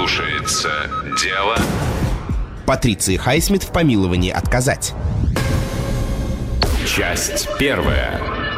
Слушается дело Патриции Хайсмит в помиловании отказать. Часть первая.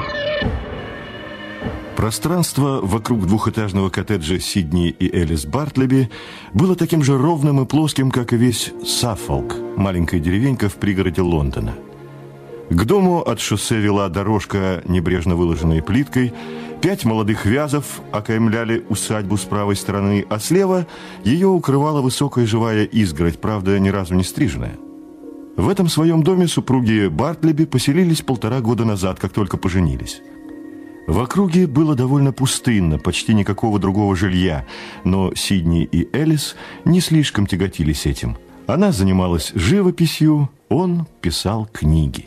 Пространство вокруг двухэтажного коттеджа Сидни и Элис Бартлеби было таким же ровным и плоским, как и весь Саффолк, маленькая деревенька в пригороде Лондона. К дому от шоссе вела дорожка, небрежно выложенная плиткой. 5 молодых вязов окаймляли усадьбу с правой стороны, а слева ее укрывала высокая живая изгородь, правда, ни разу не стриженная. В этом своем доме супруги Бартлеби поселились 1,5 года назад, как только поженились. В округе было довольно пустынно, почти никакого другого жилья, но Сидни и Элис не слишком тяготились этим. Она занималась живописью, он писал книги.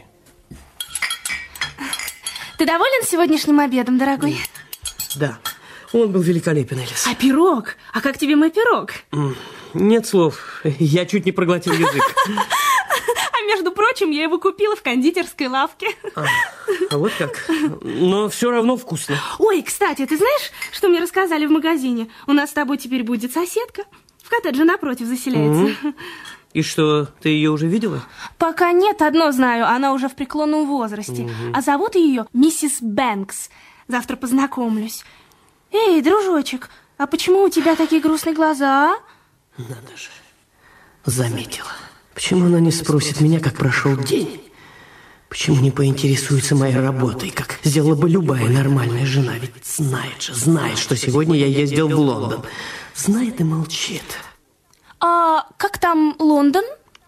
Ты доволен сегодняшним обедом, дорогой? Да, он был великолепен, Элис. А пирог? А как тебе мой пирог? Нет слов, я чуть не проглотил язык. А между прочим, я его купила в кондитерской лавке. А вот как? Но все равно вкусно. Ой, кстати, ты знаешь, что мне рассказали в магазине? У нас с тобой теперь будет соседка. В коттедже напротив заселяется. И что, ты ее уже видела? Пока нет, одно знаю, она уже в преклонном возрасте. А зовут ее миссис Бэнкс. Завтра познакомлюсь. Эй, дружочек, а почему у тебя такие грустные глаза, а? Надо же, заметила. Почему она не спросит меня, как прошел день? Почему не поинтересуется моей работой, как сделала бы любая нормальная жена? Ведь знает, что сегодня я ездил в Лондон. Знает и молчит. А как там Лондон?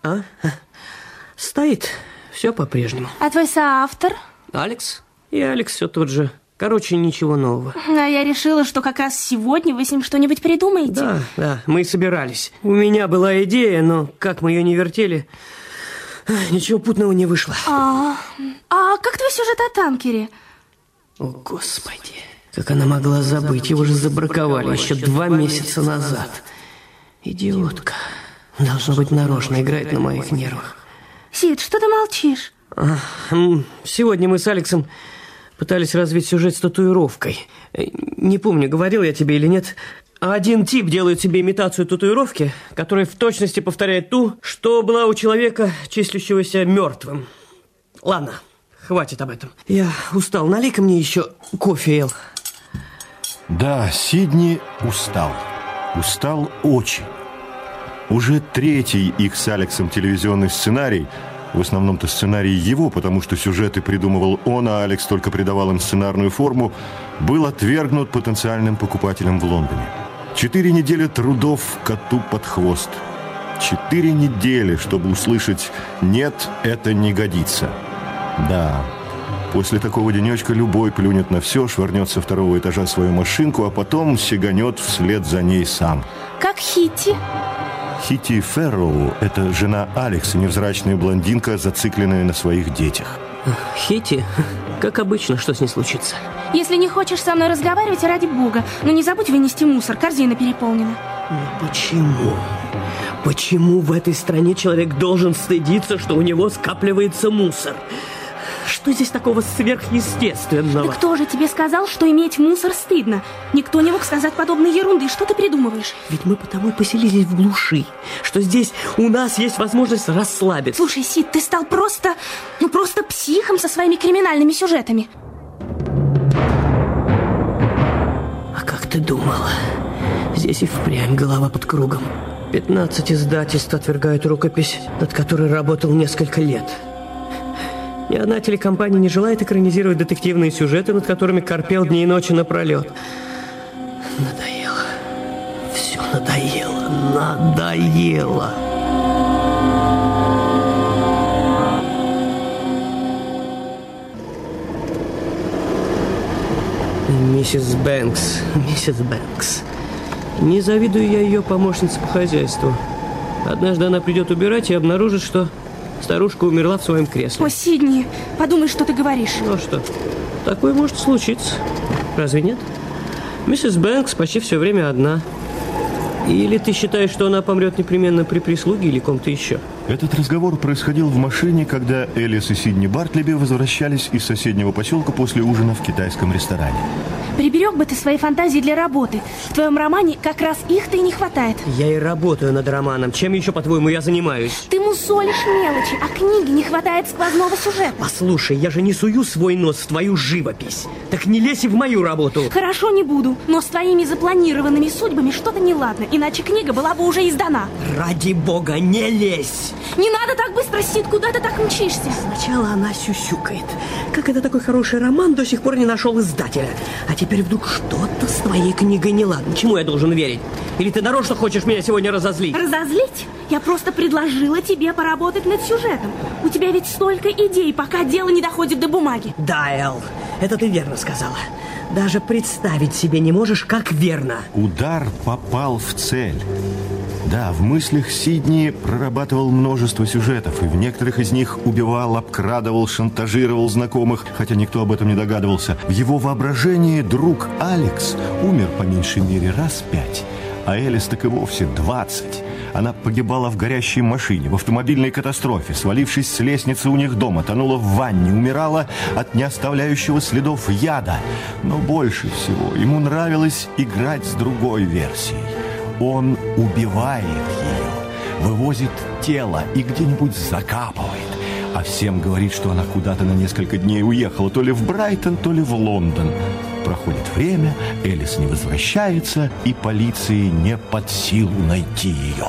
Стоит, все по-прежнему. А твой соавтор? Алекс? И Алекс все тот же. Короче, ничего нового. А я решила, что как раз сегодня вы с ним что-нибудь придумаете. Да, мы и собирались. У меня была идея, но как мы ее не вертели, ничего путного не вышло. А как твой сюжет о танкере? О, Господи, как она могла забыть? Его же забраковали еще 2 месяца назад. Идиотка. Должно быть, нарочно играет на моих нервах. Сид, что ты молчишь? Сегодня мы с Алексом пытались развить сюжет с татуировкой. Не помню, говорил я тебе или нет. Один тип делает себе имитацию татуировки, которая в точности повторяет ту, что была у человека, числящегося мертвым. Ладно, хватит об этом. Я устал. Налей-ка мне еще кофе, Эл. Да, Сидни устал. Устал очень. Уже 3-й их с Алексом телевизионный сценарий, в основном-то сценарий его, потому что сюжеты придумывал он, а Алекс только придавал им сценарную форму, был отвергнут потенциальным покупателем в Лондоне. 4 недели трудов коту под хвост. 4 недели, чтобы услышать «нет, это не годится». Да, после такого денечка любой плюнет на все, швырнет со 2-го этажа свою машинку, а потом сиганет вслед за ней сам. Как Хитти. Хитти Фэрроу – это жена Алекса, невзрачная блондинка, зацикленная на своих детях. Хитти? Как обычно, что с ней случится? Если не хочешь со мной разговаривать, ради бога, но не забудь вынести мусор, корзина переполнена. Но почему? Почему в этой стране человек должен стыдиться, что у него скапливается мусор? Что здесь такого сверхъестественного? Да кто же тебе сказал, что иметь мусор стыдно? Никто не мог сказать подобной ерунды. Что ты придумываешь? Ведь мы потому и поселились в глуши, что здесь у нас есть возможность расслабиться. Слушай, Сид, ты стал просто психом со своими криминальными сюжетами. А как ты думала? Здесь и впрямь голова под кругом. 15 издательств отвергают рукопись, над которой работал несколько лет. Ни одна телекомпания не желает экранизировать детективные сюжеты, над которыми корпел дни и ночи напролет. Надоело. Все надоело. Миссис Бэнкс. Не завидую я ее помощнице по хозяйству. Однажды она придет убирать и обнаружит, что старушка умерла в своем кресле. О, Сидни, подумай, что ты говоришь. Ну что, такое может случиться. Разве нет? Миссис Бэнкс почти все время одна. Или ты считаешь, что она помрет непременно при прислуге или ком-то еще? Этот разговор происходил в машине, когда Элис и Сидни Бартлеби возвращались из соседнего поселка после ужина в китайском ресторане. Приберег бы ты свои фантазии для работы. В твоем романе как раз их-то и не хватает. Я и работаю над романом. Чем еще, по-твоему, я занимаюсь? Ты мусолишь мелочи, а книги не хватает сквозного сюжета. Послушай, я же не сую свой нос в твою живопись. Так не лезь и в мою работу. Хорошо, не буду, но с твоими запланированными судьбами что-то неладно, иначе книга была бы уже издана. Ради бога, не лезь! Не надо так быстро, Сид, куда ты так мчишься? Сначала она сюсюкает. Как это такой хороший роман до сих пор не нашел издателя? А теперь вдруг что-то с твоей книгой неладно. Чему я должен верить? Или ты нарочно хочешь меня сегодня разозлить? Разозлить? Я просто предложила тебе поработать над сюжетом. У тебя ведь столько идей, пока дело не доходит до бумаги. Да, Эл, это ты верно сказала. Даже представить себе не можешь, как верно. Удар попал в цель. Да, в мыслях Сидни прорабатывал множество сюжетов, и в некоторых из них убивал, обкрадывал, шантажировал знакомых, хотя никто об этом не догадывался. В его воображении друг Алекс умер по меньшей мере раз 5, а Элис так и вовсе 20. Она погибала в горящей машине, в автомобильной катастрофе, свалившись с лестницы у них дома, тонула в ванне, умирала от не оставляющего следов яда. Но больше всего ему нравилось играть с другой версией. Он убивает ее, вывозит тело и где-нибудь закапывает. А всем говорит, что она куда-то на несколько дней уехала, то ли в Брайтон, то ли в Лондон. Проходит время, Элис не возвращается, и полиции не под силу найти ее.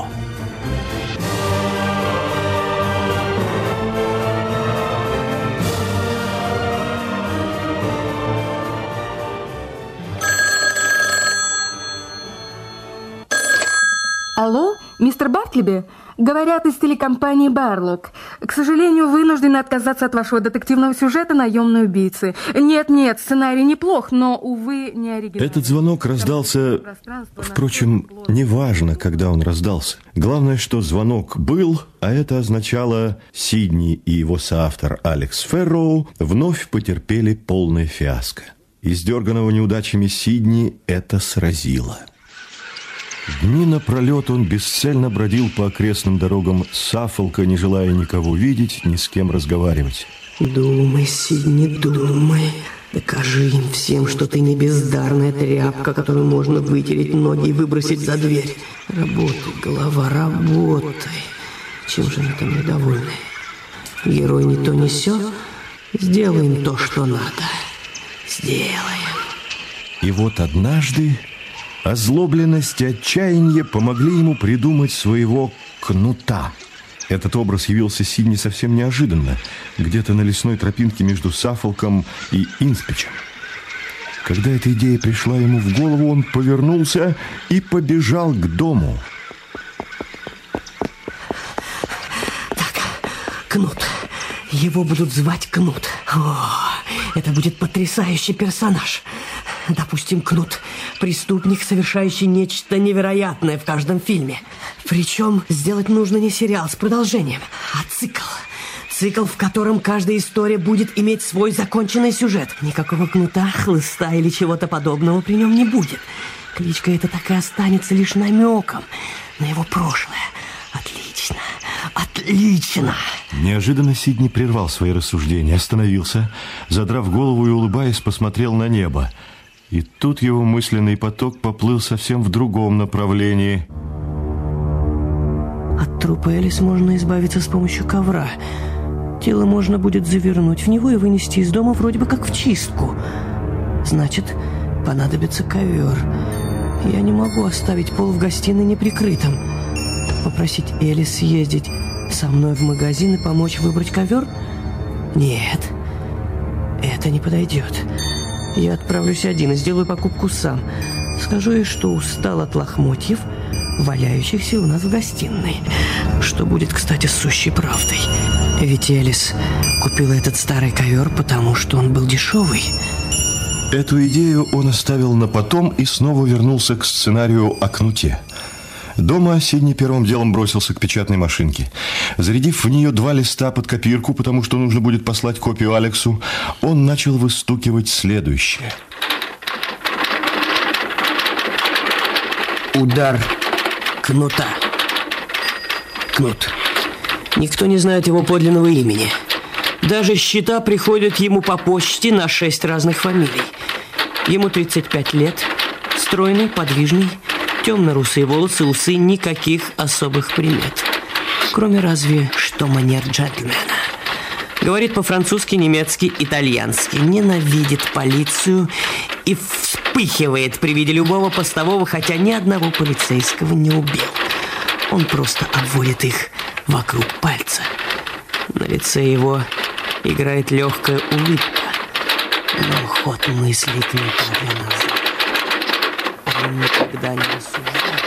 Алло, мистер Бартлеби? Говорят из телекомпании «Барлок». К сожалению, вынуждены отказаться от вашего детективного сюжета «Наемные убийцы». Нет, сценарий неплох, но, увы, не оригинальный. Этот звонок раздался... Впрочем, неважно, когда он раздался. Главное, что звонок был, а это означало, Сидни и его соавтор Алекс Ферроу вновь потерпели полное фиаско. Издерганного неудачами Сидни это сразило. Дни напролет он бесцельно бродил по окрестным дорогам Саффолка, не желая никого видеть, ни с кем разговаривать. Думай, Сидни, думай. Докажи им всем, что ты не бездарная тряпка, которую можно вытереть ноги и выбросить за дверь. Работай, голова, работай. Чем же они там недовольны? Герой не то не сё. Сделаем то, что надо. Сделаем. И вот однажды озлобленность и отчаяние помогли ему придумать своего кнута. Этот образ явился Сидни совсем неожиданно, где-то на лесной тропинке между Саффолком и Инспичем. Когда эта идея пришла ему в голову, он повернулся и побежал к дому. Так, Кнут. Его будут звать Кнут. О, это будет потрясающий персонаж. Допустим, Кнут – преступник, совершающий нечто невероятное в каждом фильме. Причем сделать нужно не сериал с продолжением, а цикл. Цикл, в котором каждая история будет иметь свой законченный сюжет. Никакого кнута, хлыста или чего-то подобного при нем не будет. Кличка эта так и останется лишь намеком на его прошлое. Отлично, отлично. Неожиданно Сидни прервал свои рассуждения, остановился, задрав голову и улыбаясь, посмотрел на небо. И тут его мысленный поток поплыл совсем в другом направлении. От трупа Элис можно избавиться с помощью ковра. Тело можно будет завернуть в него и вынести из дома вроде бы как в чистку. Значит, понадобится ковер. Я не могу оставить пол в гостиной неприкрытым. Попросить Элис съездить со мной в магазин и помочь выбрать ковер? Нет, это не подойдет. Я отправлюсь один и сделаю покупку сам. Скажу ей, что устал от лохмотьев, валяющихся у нас в гостиной. Что будет, кстати, сущей правдой. Ведь Элис купила этот старый ковер, потому что он был дешевый. Эту идею он оставил на потом и снова вернулся к сценарию о кнуте. Дома Сидни первым делом бросился к печатной машинке. Зарядив в нее 2 листа под копирку, потому что нужно будет послать копию Алексу, он начал выстукивать следующее. Удар кнута. Кнут, Никто не знает его подлинного имени. Даже счета приходят ему по почте на 6 разных фамилий. Ему 35 лет, стройный, подвижный, темно-русые волосы, усы, никаких особых примет. Кроме разве что манер джентльмена. Говорит по-французски, немецки, итальянски. Ненавидит полицию и вспыхивает при виде любого постового, хотя ни одного полицейского не убил. Он просто обводит их вокруг пальца. На лице его играет легкая улыбка, но ход мыслей никогда назад. Он никогда не рассуждает.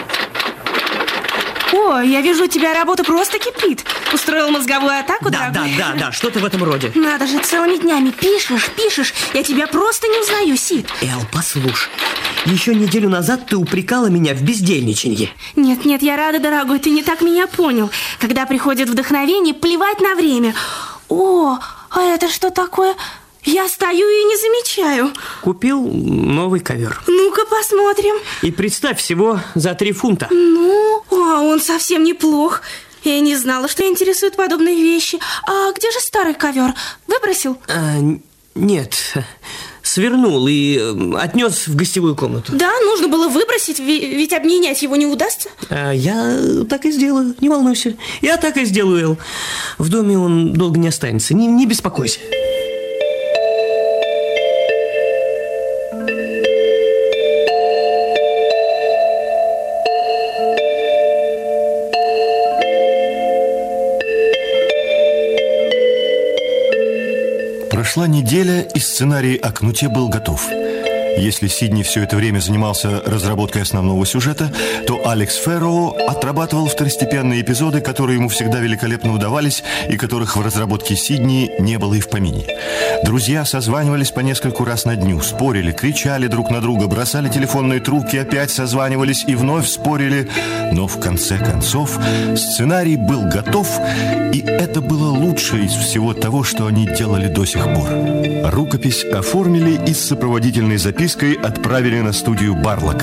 О, я вижу, у тебя работа просто кипит. Устроил мозговую атаку, дорогой? Да, что-то в этом роде. Надо же, целыми днями пишешь. Я тебя просто не узнаю, Сид. Эл, послушай. Еще неделю назад ты упрекала меня в бездельничанье. Нет, я рада, дорогой, ты не так меня понял. Когда приходит вдохновение, плевать на время. О, а это что такое? Я стою и не замечаю. Купил новый ковер. Ну-ка посмотрим. И представь, всего за 3 фунта. Ну, он совсем неплох. Я не знала, что интересуют подобные вещи. А где же старый ковер? Выбросил? Нет, свернул и отнес в гостевую комнату. Да, нужно было выбросить, ведь обменять его не удастся. Я так и сделаю, не волнуйся. Я так и сделаю, Эл. В доме он долго не останется, не беспокойся. Прошла неделя, и сценарий о кнуте был готов. Если Сидни все это время занимался разработкой основного сюжета, то Алекс Фэрроу отрабатывал второстепенные эпизоды, которые ему всегда великолепно удавались и которых в разработке Сидни не было и в помине. Друзья созванивались по нескольку раз на дню, спорили, кричали друг на друга, бросали телефонные трубки, опять созванивались и вновь спорили. Но в конце концов сценарий был готов, и это было лучшее из всего того, что они делали до сих пор. Рукопись оформили и с сопроводительной запиской отправили на студию Барлок.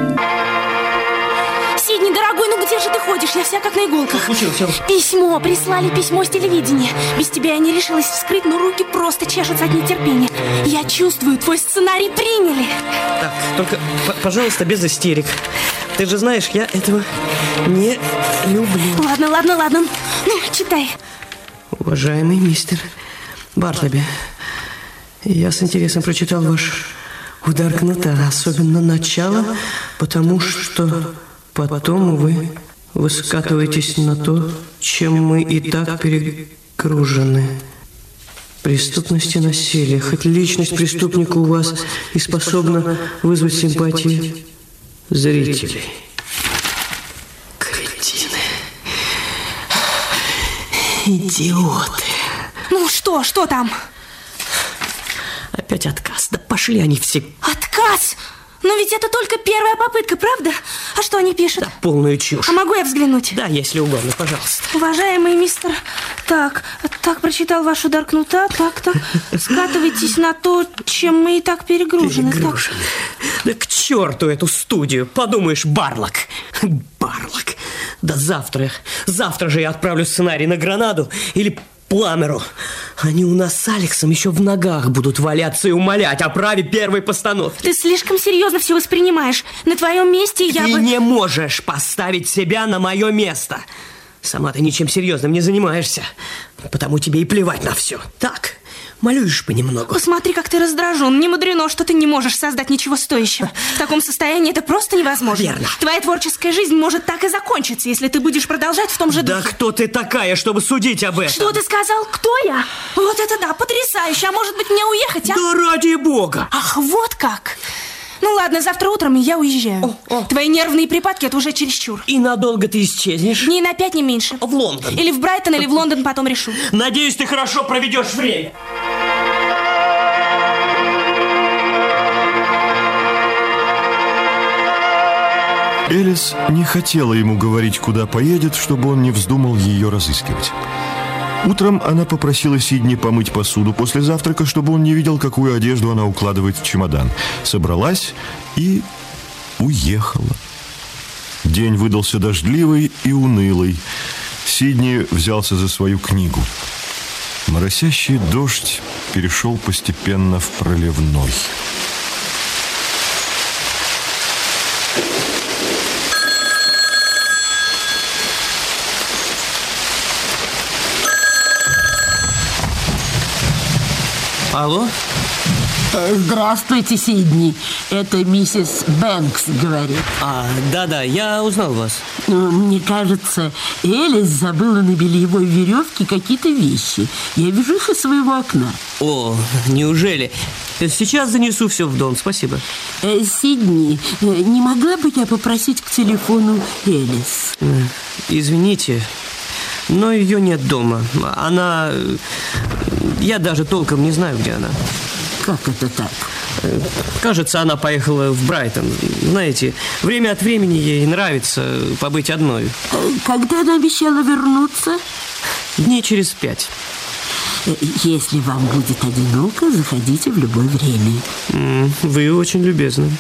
Сидни, дорогой, ну где же ты ходишь? Я вся как на иголках. Что случилось? Письмо, прислали письмо с телевидения. Без тебя я не решилась вскрыть, но руки просто чешутся от нетерпения. Я чувствую, твой сценарий приняли. Так, только, пожалуйста, без истерик. Ты же знаешь, я этого не люблю. Ладно. Ну, читай. Уважаемый мистер Бартлеби, я с интересом прочитал ваш удар кнута, особенно начало, потому что потом вы скатываетесь на то, чем мы и так перегружены. Преступность и насилие. Хоть личность преступника у вас и способна вызвать симпатии зрителей. Кретины. Идиоты. Ну, что там? Опять отказ. Да пошли они все. Отказ? Но ведь это только первая попытка, правда? А что они пишут? Да, полную чушь. А могу я взглянуть? Да, если угодно, пожалуйста. Уважаемый мистер... Так, прочитал ваш удар кнута. Так. Скатывайтесь на то, чем мы и так перегружены. Перегружены. Да к черту эту студию. Подумаешь, Барлок. Да завтра же я отправлю сценарий на Гранаду или Пламеру. Они у нас с Алексом еще в ногах будут валяться и умолять о праве первой постановки. Ты слишком серьезно все воспринимаешь. На твоем месте я бы... Ты не можешь поставить себя на мое место. Сама ты ничем серьезным не занимаешься. Потому тебе и плевать на все. Так, малюешь понемногу. Посмотри, как ты раздражен. Не мудрено, что ты не можешь создать ничего стоящего. В таком состоянии это просто невозможно. Верно. Твоя творческая жизнь может так и закончиться, если ты будешь продолжать в том же духе. Да кто ты такая, чтобы судить об этом? Что ты сказал? Кто я? Вот это да, потрясающе. А может быть, мне уехать, а? Да ради бога. Ах, вот как. Ну ладно, завтра утром я уезжаю. Твои нервные припадки — это уже чересчур. И надолго ты исчезнешь? Дней на 5, не меньше. В Лондон. Или в Брайтон, или в Лондон, потом решу. Надеюсь, ты хорошо проведешь время. Элис не хотела ему говорить, куда поедет, чтобы он не вздумал ее разыскивать. Утром она попросила Сидни помыть посуду после завтрака, чтобы он не видел, какую одежду она укладывает в чемодан. Собралась и уехала. День выдался дождливый и унылый. Сидни взялся за свою книгу. Моросящий дождь перешел постепенно в проливной. Алло? Здравствуйте, Сидни. Это миссис Бэнкс говорит. Да, я узнал вас. Мне кажется, Элис забыла на бельевой веревке какие-то вещи. Я вижу их из своего окна. О, неужели? Сейчас занесу все в дом, спасибо. Сидни, не могла бы я попросить к телефону Элис? Извините, но ее нет дома. Она... Я даже толком не знаю, где она. Как это так? Кажется, она поехала в Брайтон. Знаете, время от времени ей нравится побыть одной. Когда она обещала вернуться? Дней через 5. Если вам будет одиноко, заходите в любое время. Вы очень любезны.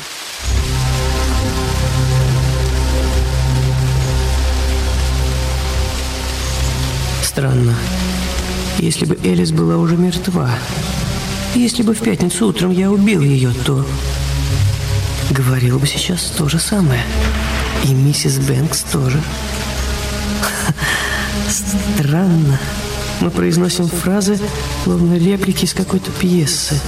Странно. Если бы Элис была уже мертва, если бы в пятницу утром я убил ее, то говорил бы сейчас то же самое. И миссис Бэнкс тоже. Странно. Мы произносим фразы, словно реплики из какой-то пьесы.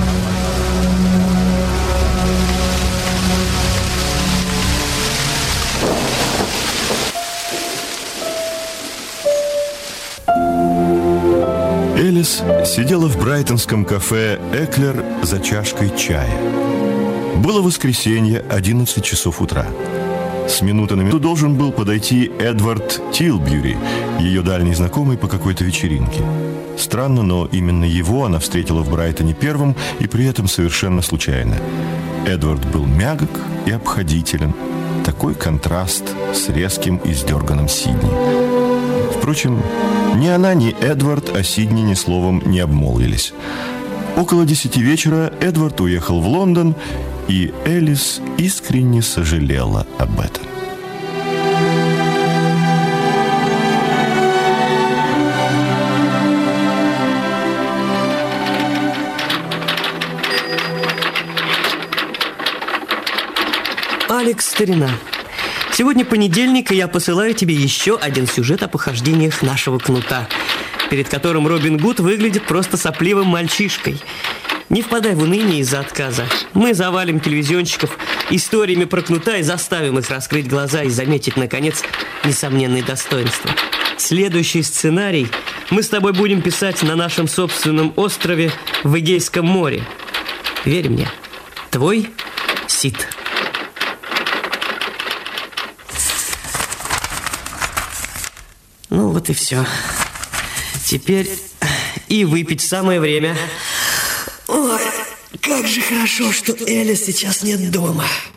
Элис сидела в брайтонском кафе «Эклер» за чашкой чая. Было воскресенье, 11 часов утра. С минуты на минуту должен был подойти Эдвард Тилбьюри, ее дальний знакомый по какой-то вечеринке. Странно, но именно его она встретила в Брайтоне первым и при этом совершенно случайно. Эдвард был мягок и обходителен. Такой контраст с резким и сдерганным Сидни. Впрочем, ни она, ни Эдвард о Сидни ни словом не обмолвились. Около 10 вечера Эдвард уехал в Лондон, и Элис искренне сожалела об этом. Алекс, старина, сегодня понедельник, и я посылаю тебе еще один сюжет о похождениях нашего кнута, перед которым Робин Гуд выглядит просто сопливым мальчишкой. Не впадай в уныние из-за отказа. Мы завалим телевизионщиков историями про кнута и заставим их раскрыть глаза и заметить, наконец, несомненные достоинства. Следующий сценарий мы с тобой будем писать на нашем собственном острове в Эгейском море. Верь мне, твой Сид. Ну вот и все. Теперь и выпить самое время. Ой, как же хорошо, что Элис сейчас нет дома.